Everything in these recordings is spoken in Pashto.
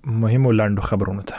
مهمو لاندو خبرونو ته.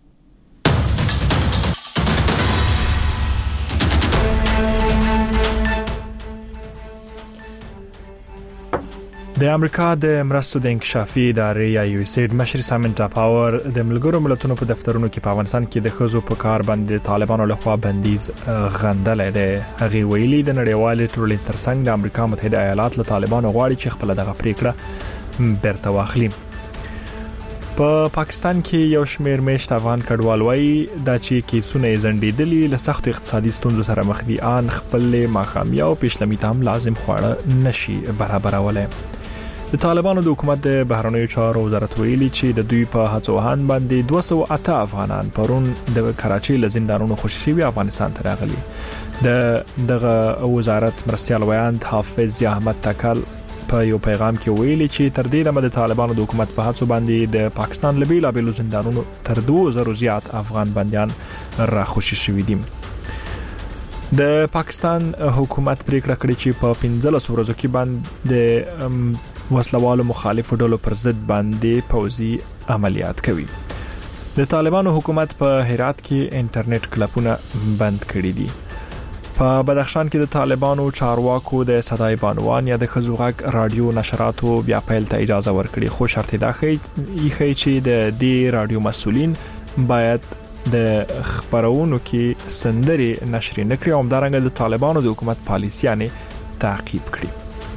د امریکا د مرستو د انکشافي ادارې یا یو اس ایډ مشر سامنتا پاور د ملګرو ملتونو په دفترونو کې په افغانستان کې د خزو په کار باندې طالبانو لخوا بندیز غندلې ده. هغه ویلي د نړیوال ټولنې ترڅنګ د امریکا متحده ایالات له طالبانو غواړي چې خپل دغه پریکړه بیرته واخلي. په پاکستان کې یو شمېر میشت افغان کډوال وایي دا چې کیسونه زندیدلی له سخت اقتصادي ستونزو سره مخ دي ان خپل ماخامیا او پېشلمی تام لازم خواړه نشي برابرولای. د طالبانو د حکومت د بهرنیو چارو وزارت ویلي چې د دوی په هڅوهان باندې 208 افغانان پرون د کراچۍ له زندانونو خوشي شوي افغانستان ته راغلي. دغه وزارت مرستيال ویاند حافظ احمد تکل په یو پیغام کې ویلي چې تر دې دمه د طالبانو د حکومت په هڅو باندې د پاکستان له بیلابېلو زندانونو تر 2000 زیات افغان بنديان را خوشي شوي دي. د پاکستان حکومت پریکړه کړې چې په 15 ورځو کې باندې وسلوالو مخالفو ډلو پر ضد باندې پوځي عملیات کوي. د طالبانو حکومت په هرات کې انټرنیټ کلپونه بند کړي دي. په بدخشان کې د طالبانو چارواکو د صداي بانوان یا د خزوغک رادیو نشراتو بیا پیل ته اجازه ورکړي، خو شرط دا ښيي چې د دې رادیو مسؤلین باید د خبرونو کې سندري نشر نه کړي او همدارنګه د طالبانو د حکومت پالیسیانه تعقیب کړي.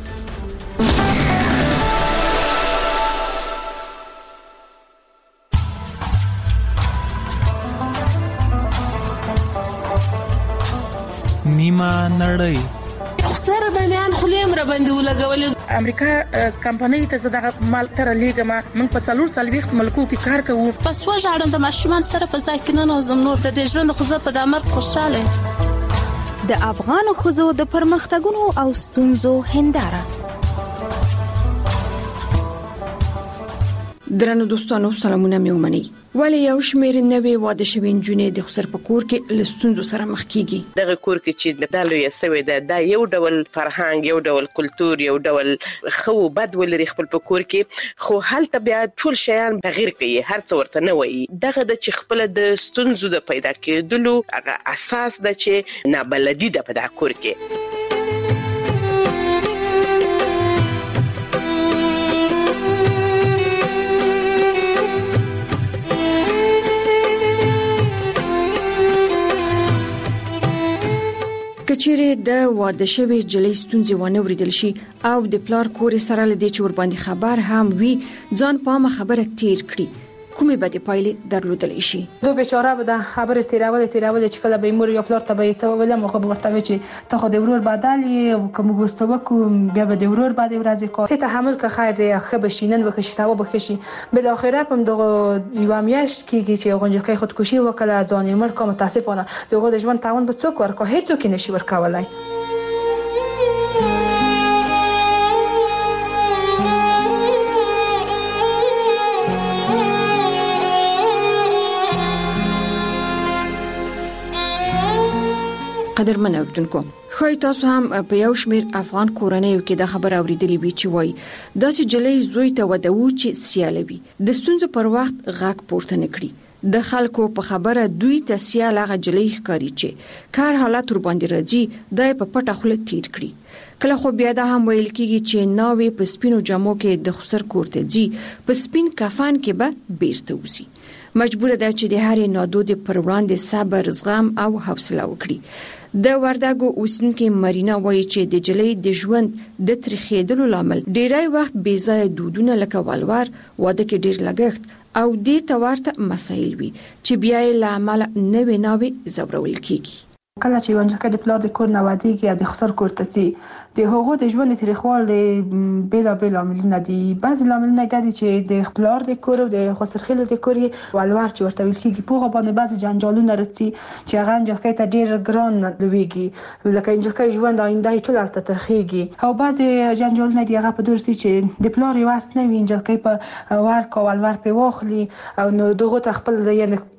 نیمه نړۍ سره د میان خلیم را باندې ولګولې. امریکا کمپنۍ ته زداغه مال تر لیګما من په څلور سلويخت ملکو کې کار کوو. پس وژاړم د ماشومان سره په ځای کې نه نوزم نور د ژوند خو زه په دمر خوشاله. د افغان خزو د پرمختګونو او ستونزو هنداره. درنو دوستانو سلامونه مې ومني. ولی یو شمېر نوې واده شوي نجونې د خسر په کور کې لستونزو سره مخ کیږي. دغه کور کې چې د لوی سوي دا یو ډول فرهنګ، یو ډول کلچر، یو ډول خو بد ولري خپل په کور کې، خو هلته بیا ټول شیان تغیر کوي، هر څه ورته نه وایي. دغه د چې خپل د ستونزو د پیدا کېدلو هغه اساس د چې نابلدي د پیدا کور کې. کچېره د واده شوی جلې ستونزې ونه وریدل شي او د پلار کور سره لدی چې ور باندې خبر هم وي ځان په خبره تیر کړي، کومې بده پایلې درلودل شي. دو بیچاره به د خبره تیرول چې کله به مور یا پلار ته به څه ویل مخه ورته چې ته خو د ورور بدلی او کوم ګوستو کو بیا به د ورور باندې ورځي کو ته تحمل که خیر دی خو بشینن وکړي ثواب وکړي. بل اخره هم دغه یو میاشت کېږي چې غونډه خودکشي وکړه ځان مر کوم متاسفانه دغه د ژوند تاون به څوک ورکو هیڅ څوک نشي ورکولای. قدرمن اوردونکو، خو تاسو هم په یو شمیر افغان کورنیو کې د خبر اوریدلې وی چې وای داسې جلې زوی ته ودو چې سیالوي د ستونزو پر وخت غاک پورته نکړي. د خلکو په خبره دوی ته سیال هغه جلې ښکاری چې کار حالت ور باندې راځي دای په پټه خله تیر کړي. کله خو بیا دا هم ویل کیږي چې ناوې په سپینو جامو کې د خسر کوړته ځي، په سپین کفن کې به بیرته وسی. مجبور ده چې د هرې نادود پر وړاندې صبر، زغم او حوصله وکړي. د وردګو اوسنکي مرینا وایي چې د جلې د ژوند د ترخېدلو لامل ډیری وخت بې ځای دودونه لکه ولور، واده کې ډیر لګښت او د تورته مسایل وي چې بیا یې لامل نوې ناوې زورول کیږي. کله چې ونجکه د پلار د کور نه واديږي او د خسر کور ته ځي د هغو د ژوند تاریخوال بلا عاملونه دي. بعض عاملونه دي چې د پلار د کور او د خسر خېل د کور ولور چې ورته ویل کیږي په باندې بعض جنجالونه راځي چې هغه ونجکه ته ډیر ګران لويږي لکه ونجکه ژوند آینده ټول البته ترخیږي او بعض جنجالونه دي هغه په درسي چې د پلار واس نه ونجکه په ور کول ور په واخلي او نو دغه خپل یعنی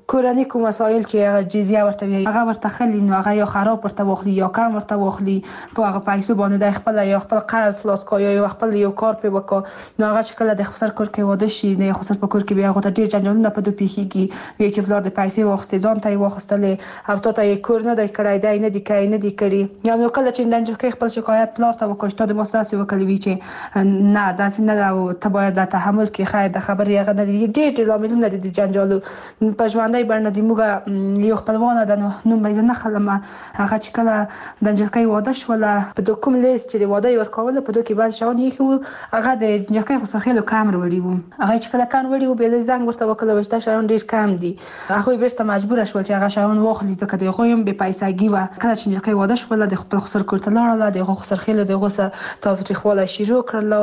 کورنۍ کوم وسایل چې جزیه ورته وي هغه ورته خلی نو هغه یا خراب ورته واخلي یا کم ورته واخلي په هغه پیسو باندې د خپل یا خپل قرض خلاص کوي یا خپل یو کار په وکړ نو هغه چې کله د خسر کور کې واده شي نه خسر په کور کې بیا هغه ډیر جنجالونه په دوه پیخيږي وی چې بلار د پیسې واخستې ځان ته واخستلې او ته یې کور نه دی کړای دی نه دی کوي نه دی کړی یا نو کله چې ننجکه خپل شکایت بلار ته وکړ ته د وساسي وکړي وی چې نه داسې نه او ته باید د تحمل کې خیر د خبرې هغه د ډېر لاملونه د جنجالو په ژوندۍ باندې د موږ یو خپلوانه د نو مې نه خلمه هغه چې کله د جلکې واده شول په د کوم لیست چې د واده ورکول په دوه کې بعد شاون یې خو هغه د جلکې خو سخیلو کامر وړي وو هغه چې کله کان وړي وو به زنګ ورته وکړل وشته شاون ډېر کم دي هغه بیرته مجبور شول چې هغه شاون واخلي ځکه د غویم به پیسې و کله چې جلکې واده شول د خپل خسر کوړه لاړه د خسر خیل د غوسه تاریخواله شروع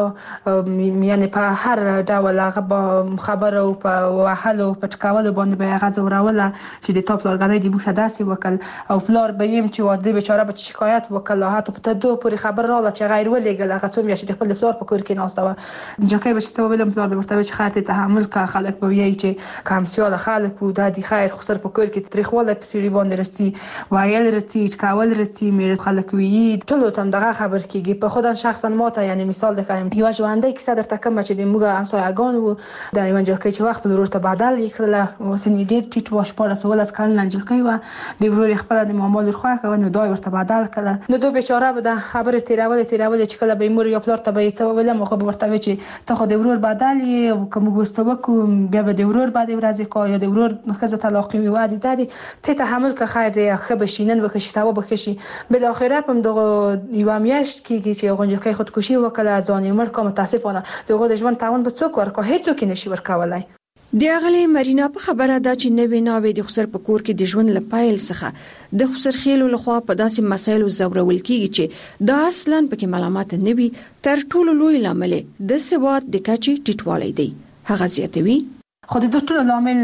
کړل یعنی په هر ډول هغه خبرو په وحلو په ټکاولو باندې به هغه زوراوله چې د ټاپ لارګنۍ د موږ داسې وکړ او پلار به يم چې واده بیچاره به شکایت وکړ هاته په دوه پورې خبر راغله چې غیر ولېګل هغه څوم چې خپل پلار په کور کې ناستو جکه به چې ویلم پلار به ورته چې خاطر تحمل کا خلک به وی چې کمسیال خلک و د خیر خسر په کور کې تاریخواله په سری باندې رسي وایل رسي ټکاول رسي مې خلک وی ټول تم دغه خبر کیږي په خودن شخصا ماته یعنی مثال دکایم یو ژوندۍ کیسه درته کوم چې د موږ همسایه‌ګان وو د ایونجلکې چې وخت ورور ته بدل کړل او سن ډېر ټیټ واش پاره سوال اس کال ننجلکې و د ورور خپل د معامل خو خو نو دای ورته بدل کړل نو دوه بیچاره به د خبره تیرول چې کله به مور یو پلار ته به څه ویل مخه ورته وی چې ته خو د ورور بدل او کوم ګوستو کو بیا به د ورور بعد ورځ کو یا د ورور خزه طلاق وی وادي دادي ته تحمل که خیر دی خو بشینن وکشي ثواب وکشي بل اخره هم دغه یو میاشت کیږي چې غونجکې خودکشي وکړه ځان مر کوم متاسفانه دغه د ژوند تاون به څوک ورکو هیڅوک نشي ورکولای د اغلی مرینا په خبره ده چې نوې ناوې د خسر په کور کې د ژوند لپایل څخه د خسر خېلو لخوا په داسې مسایلو زورول کیږي چې دا اصلا پکې ملامت نه وي تر ټولو لوی لامل د سواد د کچې ټیټوالی دی هغه زیاتوي خو د ټول لامل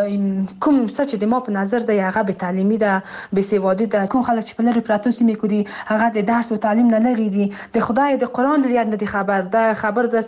کوم څه چې د ما په نظر د هغه به تعلیمي ده به سوادي ده کوم خلک چې په لری پراتو سیمه کې دي هغه د درس او تعلیم نه لري دي د خدای د قران لري نه دي خبر نه ده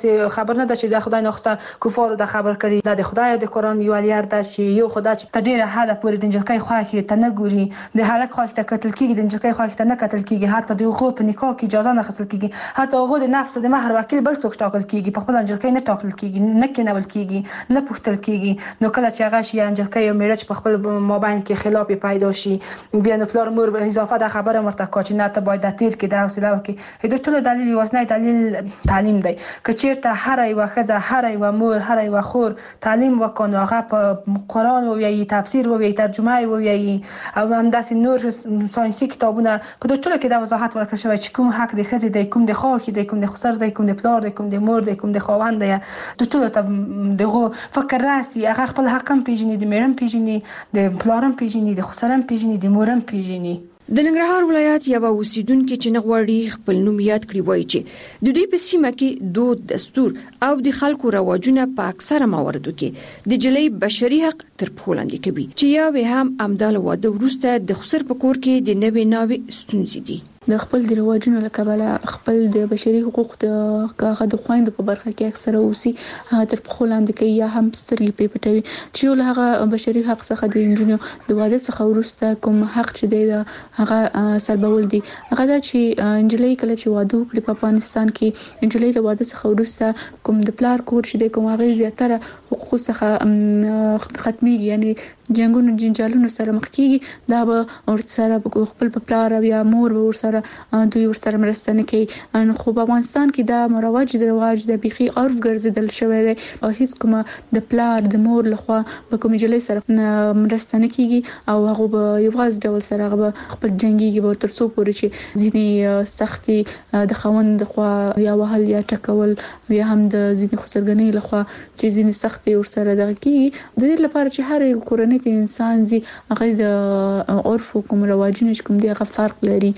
چې د خدای نه خسته کفار د خبر کړي د خدای د قران یو لري ده چې یو خدای چې تدیر حاله پورې د جلکې خو کې تنګوري د حالک خو ته قتل کیږي د جلکې خو ته نه قتل کیږي حتی د خو په نکاح کې اجازه نه خصل کیږي حتی هغه د نفس د مہر وکیل بل څوک ټاکل کیږي په خپل جلکې نه ټاکل کیږي نه کېنول کیږي نه پوښتل کیږي نو کله چې هغه شي انجلکې یو میرچ په خپل مابین کې خلاف پیدا شي بیا نو فلور مور به اضافه د خبره مرته کوچ نه ته باید د تیر کې د حوصله وکي د ټول دلیل واسنه دلیل تعلیم دی که چیرته هر یو خزه هر یو مور هر یو خور تعلیم وکړو هغه په قران او یی تفسیر او یی ترجمه او یی او هم داسې نور ساينسي کتابونه په ټول کې د وضاحت ورکړل شوی چې کوم حق د خزه دی کوم د خاخ دی کوم د خسر دی کوم د پلار دی کوم د مور دی کوم د خاوند دی د ټول ته دغه فکر راسي هغه خپل حقم پیژني د میرم پیژني د پلارم پیژني د خسرم پیژني د مورم پیژني د ننګرهار ولایت یو اوسیدونکو چې نغوړي خپل نوم یاد کړی وایي چې د دوی په سیمه کې دود دستور او د خلکو رواجونه په اکثره مواردو کې د جلۍ بشري حق تر پښو لاندې کوي چې یا هم امدال واده ورسته د خسر په کور کې د نوې ناوې ستونزې دي د خپل د رواجونو لکه خپل د بشري حقوق د هغه د خويند په برخه کې اکثره اوسي تر په خلاند کې یا هم سترګې په پټوي چې له هغه بشري حق څخه د انجینو د واده څخه ورسته کوم حق چې دی هغه سلبول دي هغه د چې انجلۍ کله چې واده وکړي په افغانستان کې انجلۍ د واده څخه ورسته کوم د پلار کور چې د کوم هغه زیاتره حقوق څخه ختميږي یعنی جنگونو جنجالونو سره مخ کیږي دا به ورسره خپل پلار یا مور به ورسره دوی ورسره مرسته نه کوي خو په افغانستان کې دا مروج د رواج د بيخي عرف ګرځیدل شوی دی او هیڅ کومه د پلار د مور لخوا په کوم جلې سره مرسته نه کیږي او هغه به یو غاز ډول سره هغه خپل جنگي به تر څو پورې چې ځینی سختي د خوند خو یا وهل یا ټکول یا هم د ځینی خسرګنۍ لخوا چې ځینی سختي ورسره دغه کیږي د دې لپاره چې هر کورنۍ کې انسان زی هغه د عرف کوم رواجونه کوم دی هغه فرق لري خو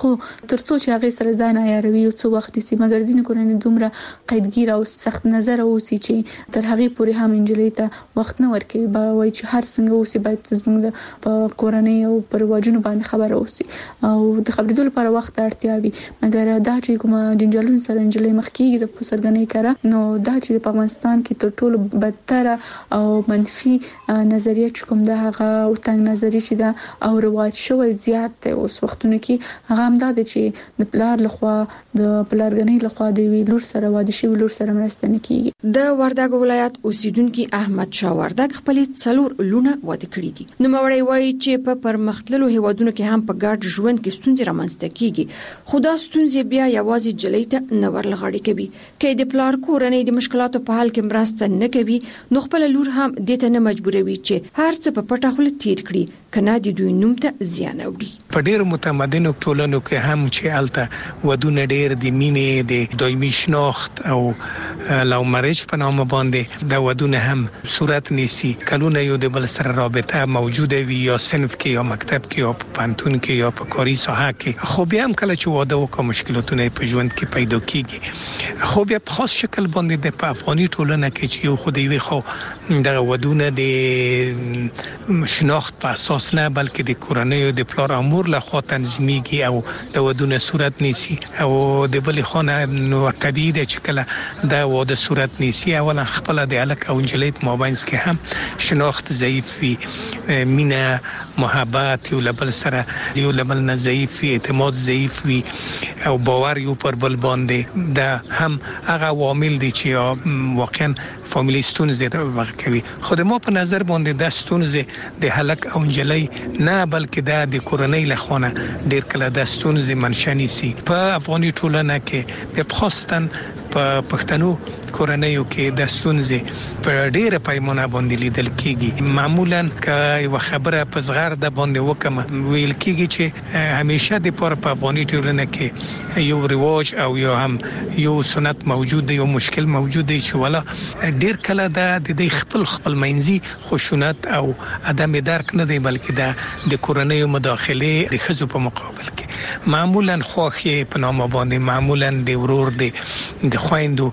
خو ترڅو چې هغه سره ځان عیاروي او څو وخت سي مګر ځینې کورنۍ دومره قیدګیر او سخت نظر اوسي چې تر هغه پورې هم انجلۍ ته وخت نه ورکوي با وای چې هر څنګه اوسي باید زموږ په کورنۍ او پر واجونو باندې خبره اوسي او د خبرېدو لپاره وخت اړتیا وي مګر دا چې کوم جنجالون سره انجلۍ مخ کیږي د سرګنۍ کړه نو دا چې په افغانستان کې تر ټولو بدتر او منفي نظریه کوم دا هغه او تنګ نظری چې دا او رواج شوی زیات دی اوس وختونو کې هغه هم دا چې د پلار لخوا د پلارګنۍ لخوا د ویلور سره واده شوی لور سره مرسته نه کیږي د وردګ ولایت اوسیدونکو احمد شاه وردګ خپل څلور لونه واده کړی دي نو موري وایي چې په پرمختللو هیوادونو کې هم په ګډ ژوند کې ستونزې رامنځته کیږي خدا ستونزې بیا یوازې جلۍ ته نه ورلغړی کوي کې د پلار کورنۍ د مشکلاتو په حل کې مرسته نه کوي نو خپل لور هم د ته نه مجبوروي چې هر څه په پټه خپل تیر کړي کنا د دوی نوم ته زیان اوري په ډېر متمدنو ټولنو کې هم چې الته ودونه ډېر د مینې د دایمي شناخت او لو مریج په نامه باندې د ودونه هم صورت نیسي کلونه یو د بل سره رابطه موجوده وي یا صنف کې یا مکتب کې یا په پانتون کې یا په کاري ساحه کې خو بیا هم کله چې واده وکړو مشکلاتونه په ژوند کې پیدا کیږي خو بیا په خاص شکل باندې د افغاني ټولنه کې چې یو خو دی وي خو د ودونه د شناخت په اساس نه بلکې د کورنۍ د پلار امور له خوا تنظیميږي او د ودونه صورت نیسي او د بل خانه نو طبيعي ده چې کله دا واده صورت نیسي اولا خپل د الک او انجلیت مابینس کې هم شناخت ضعیف وي مینا محبت یو لبل سره یو لبل نه ضعیف وي اعتماد ضعیف وي او باور یو پر بل باندې دا هم هغه عوامل دي چې واقعا فامیلی ستونزې ورکوي خو د ما په نظر باندې د ستونزې د هلک او انجلی نه بلکې د کورنۍ له خونه ډیر کله د ستونزې منشأ سي په افغاني ټولنه کې د خاصتن په پښتنو کورنۍ کې د ستونزې په ډیره پیمانه باندې لیدل کیږي معمولا که یو خبره په زغر د باندې وکم ویل کیږي چې همیشه د په افغاني ټولنه کې یو رواج او یو هم یو سنت موجود دی یو مشکل موجود دی چې ولا ډیر کله د خپل منځي خشونت او عدم درک نه دی بلکې د کورنۍ مداخله د خزو په مقابل کې معمولا خوخي په نامه باندې معمولا د ورور د خويندو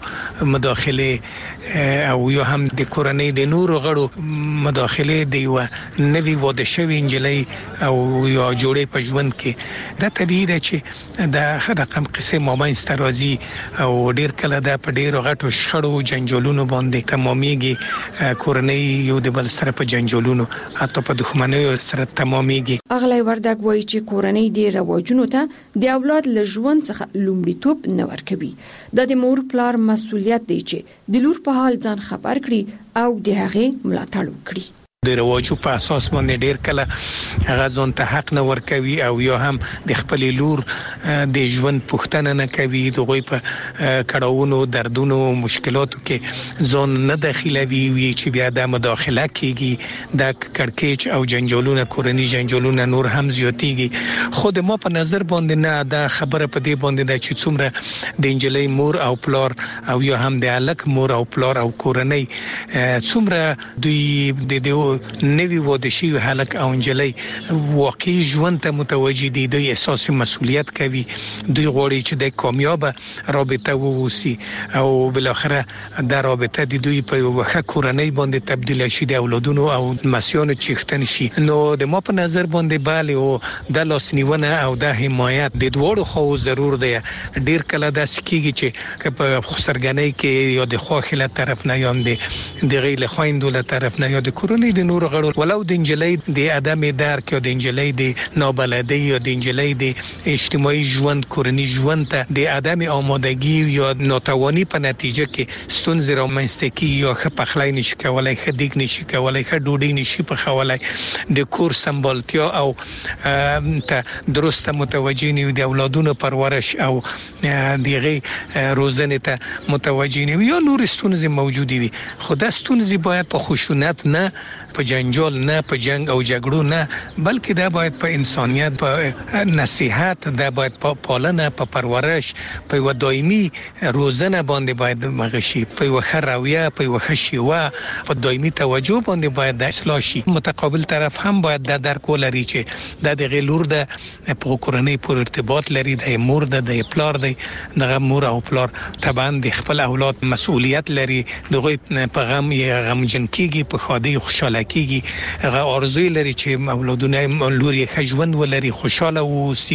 مداخله او یو هم د کورنۍ د نورو غړو مداخله دی و نوی واده شوی انجلۍ او یا جوړې په ژوند کې دا طبيعي ده چې د رقم قصه مابین سترازي او ډیر کله د په ډیرو غټو شړو جنجالونو باندې تمامېږي کورنۍ یو د بل سره په جنجالونو حتی په دښمنۍ سره تمامېږي اغلی وردګ وایي چې کورنۍ د رواجونو ته د اولاد له ژوند څخه لومړیتوب نه ورکوي د مور پلار مسؤلیت دی چې د لور په حال ځان خبر کړي او د هغه ملاتړ وکړي د رواجو په اساس باندې ډیر کله هغه ځون ته حق نه ورکوي او یو هم د خپل لور د ژوند پوښتنه نه کوي دغه په کړهونو دردونو مشکلاتو کې ځون نه داخلوي وي چې بیا د مداخله کیږي د کړکېچ او جنجالونه کورنۍ جنجالونه نور هم زیاتېږي خود ما په نظر باندې نه دا خبره په دې باندې ده چې څومره د انجلۍ مور او پلار او یو هم د الک مور او پلار او کورنۍ څومره دوی د نوی واده شوی هلک او انجلۍ واقعي ژوند ته متوجي دي د احساس مسؤلیت کوي دوی غواړي چې د کامیاب رابطه ووسی او بل اخره د رابطه د دوی په وخت کورنۍ باندې تبدیل شي د اولادونو او مسیون چیختن شي نو د ما په نظر باندې bale او د لاسنیونه او د حمایت د دوړو خو ضرور دی ډیر کله د سکیږي چې په خسرګنۍ کې یا د خوخله طرف نه یم د غیله خويندو له طرف نه یا د کورنۍ د نور غړو ولو د انجلۍ د ادمي درک او د انجلۍ د نابلدۍ او د انجلۍ د اجتماعي ژوند کورنۍ ژوند ته د ادمي آمادګي یا ناتواني په نتیجه کې ستونزې رامنځته کی یا خپخلای نشي کولای خدیک نشي کولای ډوډۍ نشي پخولای د کور سمبالتیا او ته درسته متوجي نه د اولادونو پرورش او دغه روزنه ته متوجي نه یا نور ستونزې موجودي وي خو د ستونزې باید په خشونت نه په جنجال نه، په جنگ او جګړو نه، بلکې دا باید په انسانيت، په نصيحت، دا باید په پالنه، په پرورش، په یو دایمي روزنه باندې باید مغشي، په یو خرویه، په یو خشيوه، په دایمي توجه باندې باید د اصلاح شي. متقابل طرف هم باید د درک ولري چې د غلور د په کورنۍ پر ارتباط لري، د مور د پلار د مور او پلار طبعا د خپل اولاد مسؤلیت لري، دغه په غم یې غمجن کیږي، په خاطر خوشاله کیږي، هغه ارزو لري چې اولادونه لوري خجوند ولري، خوشاله ووسی.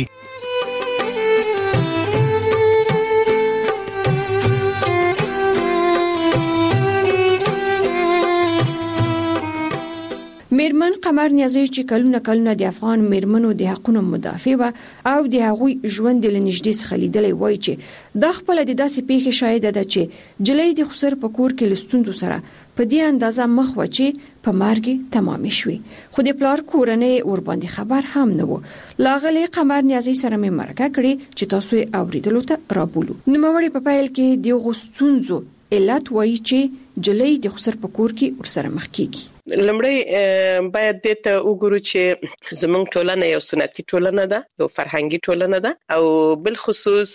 میرمن قمر نیازی چې کلونه د افغان میرمنو د حقوقو مدافع و او د هغوی ژوند له نږدې څخه لیدلې وای چې د خپل د داسې پیښې شاهد ده چې جلۍ د خسر په کور کې لستوندو سره په دې اندازه مخ و چې په مرګ تمام شوي، خو د پلار کورنۍ ور باندې خبر هم نه وو. لاغلی قمر نیازی سره مې مرکه کړې چې تاسو یې اوریدلو ته رابولو. نوموړی په پیل کې د غوستونزو علت وایي چې جلۍ د خسر په کور کې ورسره مخ کیږي. لمړی باید د ته وګورو چې زمونږ ټولنه یو سنتي ټولنه ده، یو فرهنګي ټولنه ده او بل خصوص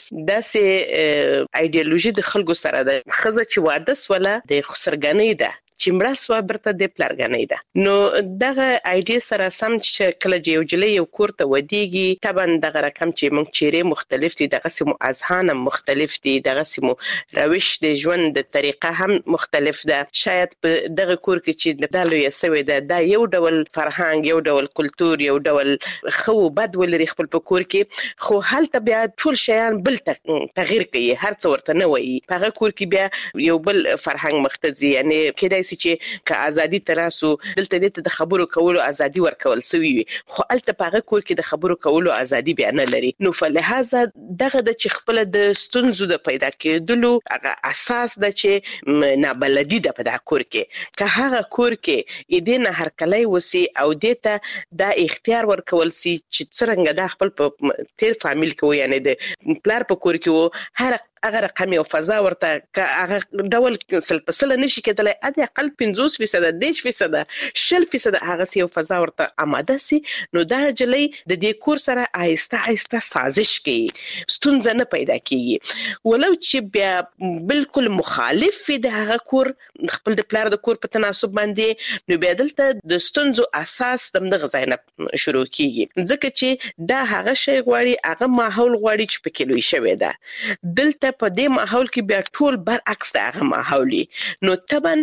داسې ایدئولوژي د خلکو سره ده. خزه چې واده سوله د خسرګنۍ ده، چې مړه سوا برته د پلارګنۍ ده. نو دغه ایډیا سره سم چې کله چې یو جلۍ یو کور ته ودیږي، طبعا دغه رقم چې موږ چیرې مختلف دي، دغه سیمو اذهان مختلف دي، دغه سیمو روش د ژوند د طریقه هم مختلف ده. شاید په دغه کور کې چې د لوی سوي ده دا یو ډول فرهنګ، یو ډول کلچر، یو ډول خو بد ولري خپل په کور کې، خو هلته بیا ټول شیان بل تغییر کوي، هر څه ورته نه وایي. په هغه کور کې بیا یو بل فرهنګ مختزي، یعنی کېدای چې که ازادي تراسو دلته د خبرو کولو ازادي ورکول سوي وي، خو الته په هغه کور کې د خبرو کولو ازادي بیا نه لري. نو فلهذا دغه د چې خپل د ستونزو د پیدا کېدلو هغه اساس د چې نابلدي د پیدا کور کې، که هغه کور کې اې نه هر کله وسی او دته د اختیار ورکول سي چې څنګه د خپل په تیر فامیل کې، یعنی د پلار په کور کې هر هغه رقم او فضا ورته هغه ډول سلپسله نشي کېدلای، اته اقل 50%، 10%، 10% هغه سی او فضا ورته آماده سي. نو دا جلې د دې کور سره آهسته آهسته سازش کوي، ستونزه نه پیدا کیږي، ولو چې بیا بالکل مخالف د هغه کور خپل د پلار د کور په تناسب باندې، نو بیا دلته د ستونزو اساس دغه ځای نه شروع کیږي، ځکه چې دا هغه شی غواړي، هغه ماحول غواړي چې پکې لوي شوی ده. دلته په دې ماحول کې بیا ټول برعکس د هغه ماحولي، نو طبعا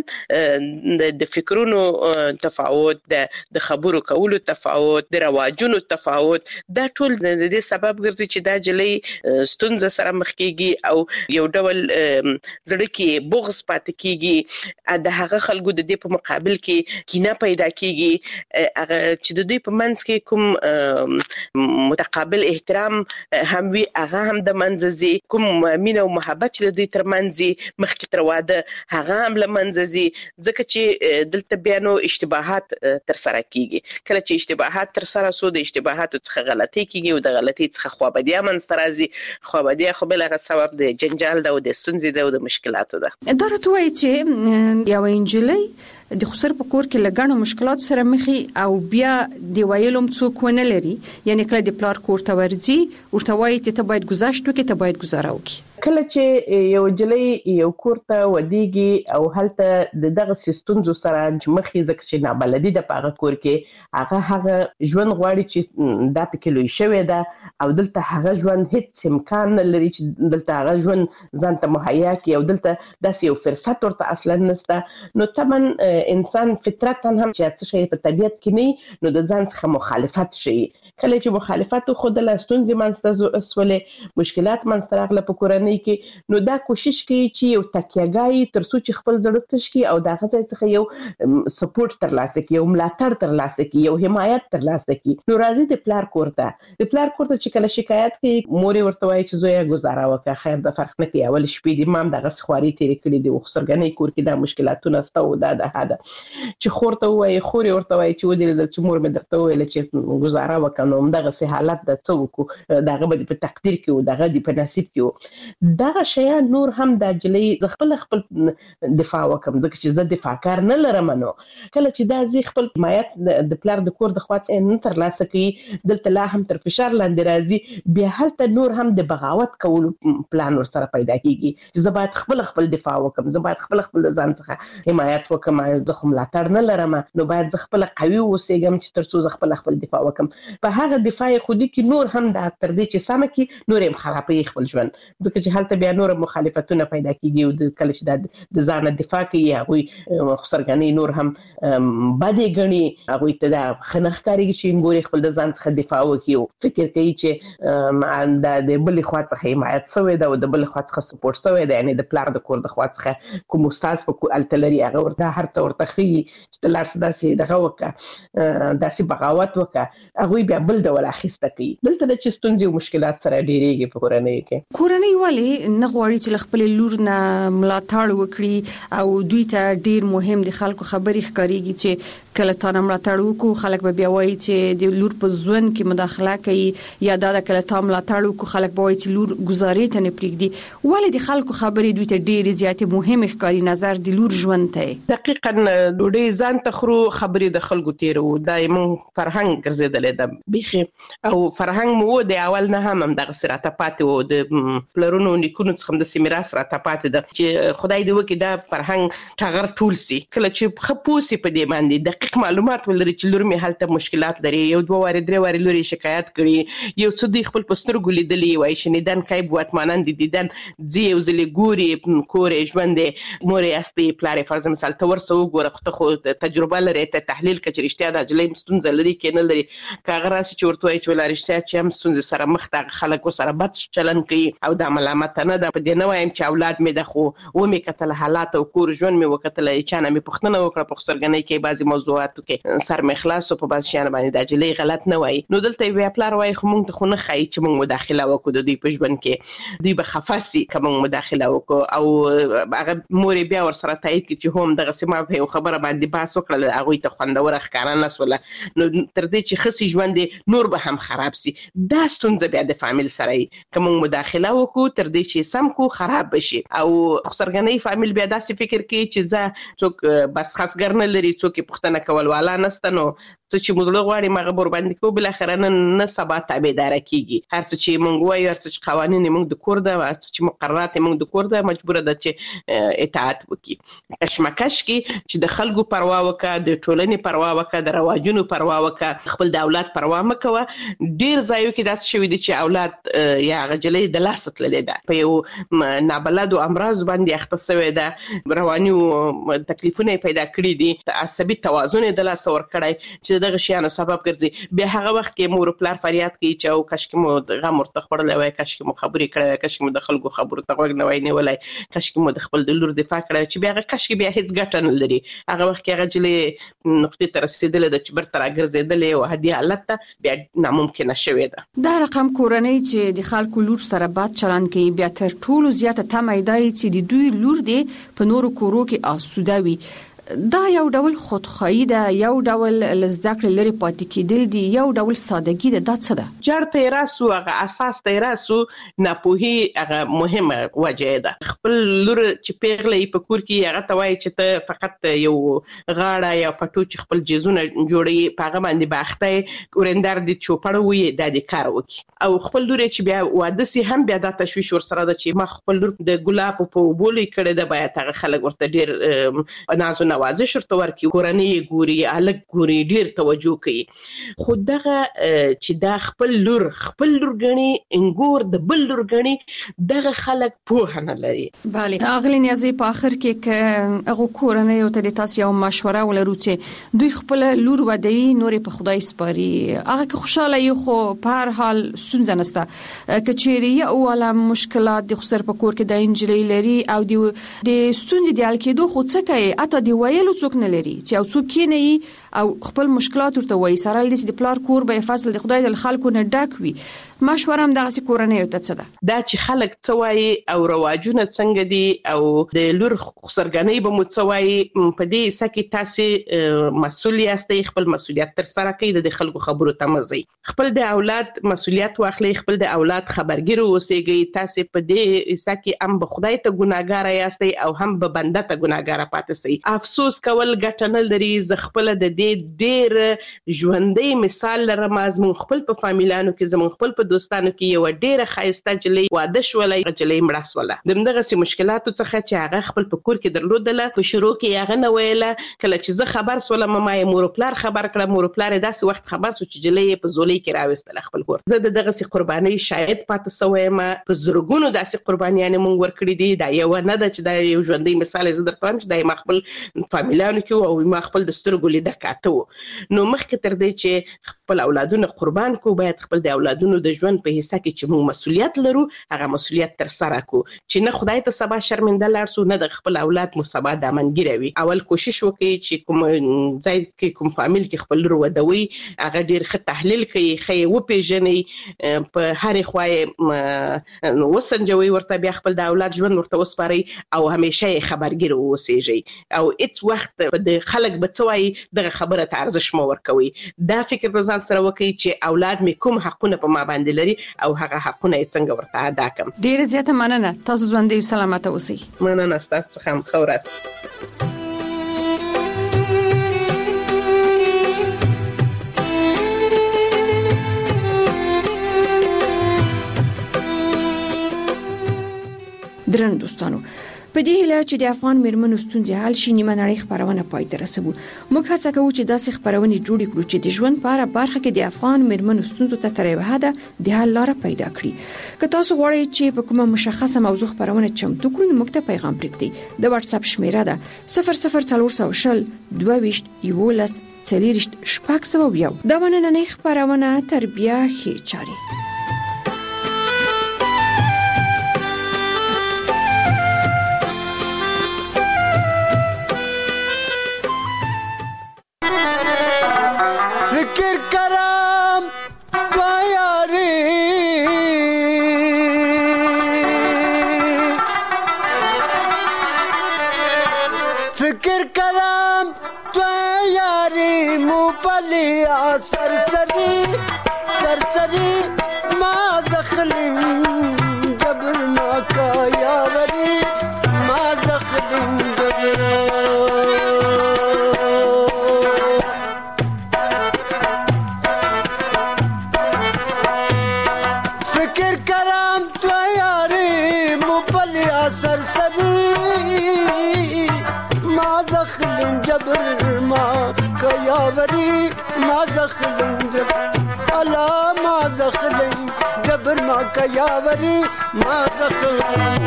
د فکرونو تفاوت، د خبرو کولو تفاوت، د رواجونو تفاوت، دا ټول د دې سبب ګرځي چې دا جلې ستونزه سره مخ کیږي او یو ډول زړه کې بغض پاتې کیږي، د هغه خلکو د دې په مقابل کې کینه پیدا کیږي، هغه چې د دوی په منځ کې کوم متقابل احترام هم وي هغه هم د منځ ځي، کوم مینه او محبت چې د دوی ترمنځ مخکې تر واده هغه هم له منځ ځي، ځکه چې دلته بیا نو اشتباهات تر سره کیږي. کله چې اشتباهات تر سره سو، د اشتباهاتو څخه غلطي کیږي او د غلطي څخه خوابدیا منځ راځي. خوابدیا خو بل هغه سبب د جنجال ده او د ستونزې ده او د مشکلاتو ده. دا راته وایي چې یو انجلۍ د خسر په کور کې لګڼو مشکلات سره مخې او بیا دی ویلوم څوک ونه لري، یعنی کله د پلار کور ته ورځي ورته وایي چې ته باید گذشت وکې، ته باید گزاره وکې. کله چې یو جلۍ یو کور ته ودیږي او هلته دغه سیستونزو سره مخې، ځکه چې نابلدي د پاغه کور کې هغه ژوند غواړي چې دا پکې لوي شوی ده او دلته هغه ژوند هیڅ امکان نه لري چې دلته هغه ژوند ځان ته مهیا کړي او دلته داسې یو فرصت ورته اصلا نشته. نو طبعا انسان فطرتاً هم چې څه شي په طبيعت کې نه، نو د ځان څخه مخالفت شي. کله چې مخالفت خو د لاستونځ منځته سولې مشکلات منځته راغله په کورنۍ کې، نو دا کوشش کوي چې یو تکیهګای تر څو چې خپل زړه تش کی او دا غځي څخه یو سپورټ ترلاسه کی، یو ملاتړ ترلاسه کی، یو حمایت ترلاسه کی. نو راځي د پلار کورته چې کله شکایت کوي، مور ورته وایي چې زویا گزاره وکړه، خیر د فرق نه کوي، اول شپې د مام دغه خواري تیرې کړې دي، وخسرګنې کور کې د مشکلاتونه ستو دا چې خورته وایي، خوري ورته وایي چې ودې د مور مې درته ویل چې گزاره وکړه، نو دغه سه حالت د څوک دغه په تقدیر کې او دغه په نصیب کې. دغه شیان نور هم د جلې خپل دفاع وکم ځکه چې زه دفاع کار نه لرم نو کله چې دا زی خپل حمایت د پلار د کور د خواڅ نه تر لاسه کوي دلته لا هم تر فشار لاندې راځي بیا هلته نور هم د بغاوت کولو پلان ور سره پیدا کیږي چې زه باید خپل دفاع وکم زه باید خپل ځان څخه حمایت وکم زه خو ملاتړ نه لرم نو باید زه خپل قوي اوسېږم چې ترڅو زه خپل دفاع وکم په هغه دفاع خودي کې نور هم د تر دې چې سم کې نور هم خرابې خپل ژوند ځکه چې هلته بیا نور مخالفتونه پیدا کیږي او د کله چې د ځان دفاع کوي هغه خسرګنی نور هم باندې غني هغه ته د خنخکاری چې ګوري خپل د ځان څخه دفاع وکړي او فکر کوي چې د بل خوا څخه حمایت شوی دا او د بل خوا څخه سپورټ شوی دا یعنی د پلار د کور د خوا څخه کوم استاد په التلری هغه ورته هر څه ورته خي چې لار سداسي دغه وکړه داسې بغاوت وکړه هغه بیا بل ډول اخیسته کوي دلته د چستونځي او مشکلات سره ډیریږي په کورنۍ والی نه غواړي چې خپل لور نه ملاتړ وکړي او دوی ته ډیر مهم دي خلکو خبري ښکاریږي چې کله تا ملاتړ وکړو خلک به بیا وایي چې د لور په ژوند کې مداخله کوي یا دا کله تا ملاتړ وکړو خلک به وایي چې لور گزارې ته نه پریږدي ولې د خلکو خبري دوی ته ډیر زیات مهم ښکاری نظر د لور ژوند ته دقیقاً ډوډۍ ځان ته خرو خبري د خلکو تیرو دایمو فرهنګ ګرځیدل د بيخي او فرهنګ مو د اول نه هم دغه سره پاتې وو د پلرونو نیکونو څخه د سیمیراث را پاتې ده چې خدای دې وکړي دا فرهنګ ټغر ټول سي کله چې خپوسي په دې باندې دقیق معلومات ولري چې لور می حالت مشکلات لري یو دوه واره درې واره لوري شکایت کړي یو څه دی خپل پسترګو لیدلې وای شنیدن کای بوتمانان دي دیدن زی یو زلی ګوري کورې ژوند مورې استي پلار فرض مثال تور سو ګوره خو تجربه لري ته تحلیل کچې رښتیا د جلې مستونزه لري کې نه لري کاغه راسي چې ورته وای چې ولا رښتیا چې هم مستونزه سره مخ ته خلک سره بد چلن کوي او د ملامت نه ده په دې نه وایم چې اولاد می د خو و می کتل حالات او کور ژوند می وکتل چې نه می پښتنه وکړه په خسرګنۍ کې بعضي موضوعاتو کې سر می خلاص او په بعض شیان باندې د جلې غلط نه وای نو دلته وی پلار وای خو موږ ته خو نه خای چې موږ مداخله وکړو د دوی په ژوند کې دوی به خفاسي کوم مداخله وکړو او هغه مور بیا ور سره تایید کی چې هم دغه سیمه په خبره باندې باس وکړل هغه ته خوندور ښکارا نسوله نو تر دې چې خسي ژوند نور به هم خراب سي دا ستونزه بیا د فامیل سره کوم مداخله وکړو تر دې چې سم کو خراب بشي او خسرګنۍ فامیل بیا داسې فکر کوي چې ځا څوک بس خاصګر نه لري څوک پښتنه کول والا نسته نو چې موږ غواړي مغه بور باندې کو بل اخر نه سبا تابعدار کیږي هر څه چې موږ وایو هر څه چې قوانين موږ د کور د هر څه چې مقررات موږ د کور د مجبور ده چې اطاعت وکړي کشمکش کې چې د خلکو پروا وکړه د ټولنې پروا وکړه د رواجونو پروا وکړه خپل د اولاد پروا مکوه ډیر ځایو کې داسې شوی دي چې اولاد یا غجلې د لاس تللې ده په یو نابلد او امراض باندې اخته شوی ده رواني تکلیفونه پیدا کړی دي عصبي توازن د لاس ور کړی چې دغه شیانو سبب ګرځي بیا هغه وخت کې مور پلار فریاد کوي چې او کاش کې مو غم ورته خړلې وای کاش کې مو خبرې کړې کاش کې مو د خلکو خبرو ته غوږ نه وای نیولای کاش کې مو د خپل د لور دفاع کړې چې بیا هغه کاش کې بیا هیڅ ګټه نه لري هغه وخت کې هغه جلې نقطې ته رسیدلې د چې برتر ګرځیدلې او هدي حالت ته بیا ناممکن شوی ده دا رقم کورنۍ چې د خلکو لور سره بد چلند کوي بیا تر ټولو زیاته تمایدای چې د دوی لور دی په نورو کورو کې آسوده وي دا یو ډول خودخواهی ده یو ډول لزدکړه لري پاتې کېدل دي یو ډول سادهګي ده دا څه ده جرته راسو هغه اساس ته راسو ناپوهي هغه مهمه وجه ده خپل لور چې پیغلې په کور کې هغه توای چې ته فقط یو غاړه یا پټو چې خپل جیزونه جوړي پاغه باندې باخته ورندار دي چوپړ وي د کار وکي او خپل لور چې بیا واده سي هم بیا د تشويش ور سره ده چې ما خپل لور د ګلاب په بولې کړه د بیا تر خلک ورته ډیر نازونه نوازش ورته ورکي کورنۍ ګوري الګ ګوري ډیر توجه کوي خو دغه چې دا خپل لور غني انګور د بل لور غني دغه خلک په نه لري bale اغلی نیازي په اخر کې هغه کورنۍ او ته تاسو یو مشوره ولرو چې دوی خپل لور ودی نور په خدای سپاري هغه که خوشاله یو خو په هر حال سنځ نسته کچيري او ولا مشکلات د خسر په کور کې د انجلۍ لري او د ستونزې د الکیدو خو څه کوي اته دی ویلو څوک نه لري چې او څوک کینې او خپل مشکلات ورته وایي سره د پلار کور به فضل د خدای د خلکو نه ډک وي مشوره هم دغه کورنۍ ته څه ده دا چې خلک څه وایي او رواجونه څنګه دي او د لور خسرګنۍ به مو څه وایي په دې سکه تاسو مسؤل یاستئ خپل مسؤلیت تر سره کوي د خلکو خبرو ته مزي خپل د اولاد مسؤلیت واخلي خپل د اولاد خبرګیر اوسېږي تاسو په دې سکه هم به خدای ته ګناګار یاستئ او هم به بنده ته ګناګار پاتې سي افسوس کول ګټنل لري ز خپل د دې ډېر ژوندۍ مثال لرم زمون خپل په فامیلانو کې زمون خپل په دوستانو کې یو ډېر خایسته جلې واده شولې جلې مړه سوله دغه سي مشکلاتو څخه چې هغه خپل په کور کې درلودله په شروع کې هغه نه ویله کله چې زه خبر سولم ما یې مور پلار خبر کړم مور پلار داسې وخت خبر سو چې جلې په زولې کې راوستل خپل کور زه دغه سي قرباني شاهد پاتې سوې ما په زرګونو داسې قربانيان مونږ ورکړې دي دا یو نه ده چې دا یو ژوندۍ مثال زه درته وایم چې دا ما خپل فامیلانو کې او ما خپل د سترګو لید کاته نو مخکې تر دې چې خپل اولادونه قربان کو باید خپل د اولادونو د ژوند په حصہ کې چې موږ مسؤلیت لرو هغه مسؤلیت تر سره کو چې نه خدای ته سبا شرمنده لارسو نه د خپل اولاد مو سبا دامنګیروي اول کوشش وکړي چې کوم ځای کې کوم فامیل کې خپل لور ودوي هغه ډیر ښه تحلیل کوي خې و پیژني په هر خوای وسنجوي ورته بیا خپل د اولاد ژوند ورته وسپاري او همیشه خبرګیر اوسېږي او هیڅ وخت د خلک بتوي دغه خبره ته ارزښت مو ورکوي دا فکر په ځان سره وکړي چې اولاد می کوم حقونه په ما باندې لري او هغه حقونه یې څنګه ورته ادا کوم ډیره زیاته مننه تاسو ژوندۍ سلامت اوسئ مننه تاسو څخه هم خورات درن دوستانو په دې هیله چې د افغان میرمنو ستونزې حل شي نیمه نړۍ خبرونه پای ته رسوي موږ هڅه کوو چې داسې خبرونه جوړ کړو چې د ژوند په اړه برخه کې د افغان میرمنو ستونزو ته تر یوه حده د حل لاره پیدا کړي که تاسو غواړئ چې په کومه مشخصه موضوع خبرونه چمتو کړو موږ ته پیغام پرېږدئ د واتس اپ شمیره ده 00400 22 11 40 شپږ دا نننۍ خبرونه تربیه ښې چاري सरसरी माँ दखलिम जबर माँ का यावरी माँ दखलिम जबर फिक्र कराम तो यारी मुपलिया सरसरी माँ दखलिम जबर माँ का यावरी माँ दखलिम जबर अला माँ दखलिम जबर माँ का यावरी माँ दखलिम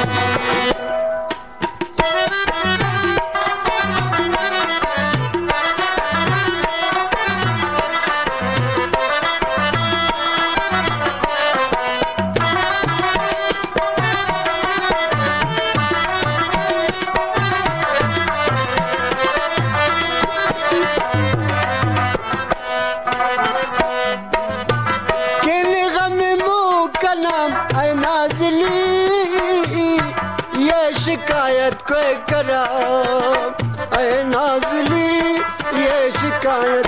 शिकायत कोई करा ऐ नाज़ली ये शिकायत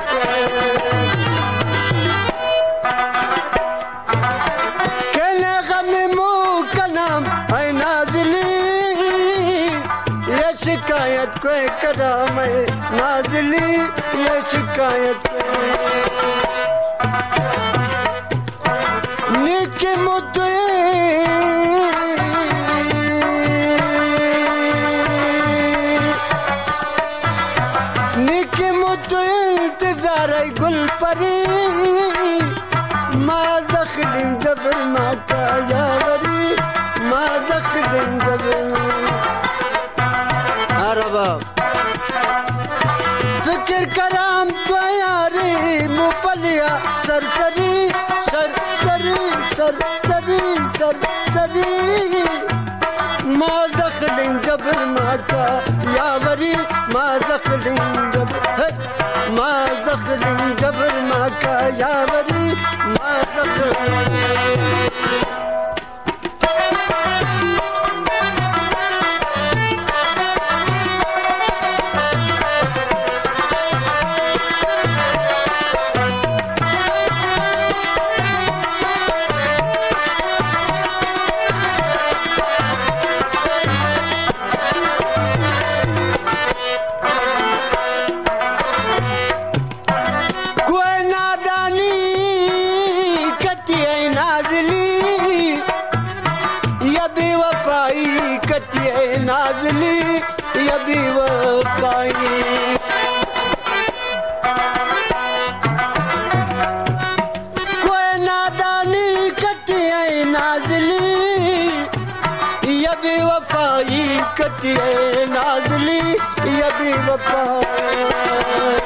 कहने गम मुँह का नाम ऐ नाज़ली ये शिकायत कोई करा मैं नाज़ली ये शिकायत निके मुद्दे गुल परी माँ दखलिम जबर माँ का यावरी माँ दखलिम जबर अरबा फिक्र कराम तो यारी मुपलिया सरसरी सरसरी सरसरी सरसरी ما زخلين جبر ما كيابري ما زخلين جبر ما زخلين جبر ما كيابري ما زخلين नाज़ली या बेवफाई कोई नादानी कती है नाज़ली या बेवफाई कती है नाज़ली या बेवफाई